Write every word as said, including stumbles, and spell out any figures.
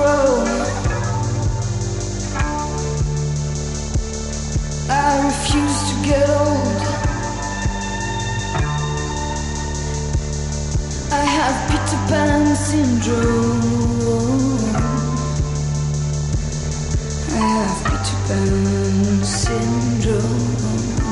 grow. I refuse to get old. I have Peter Pan syndrome. I have Peter Pan syndrome.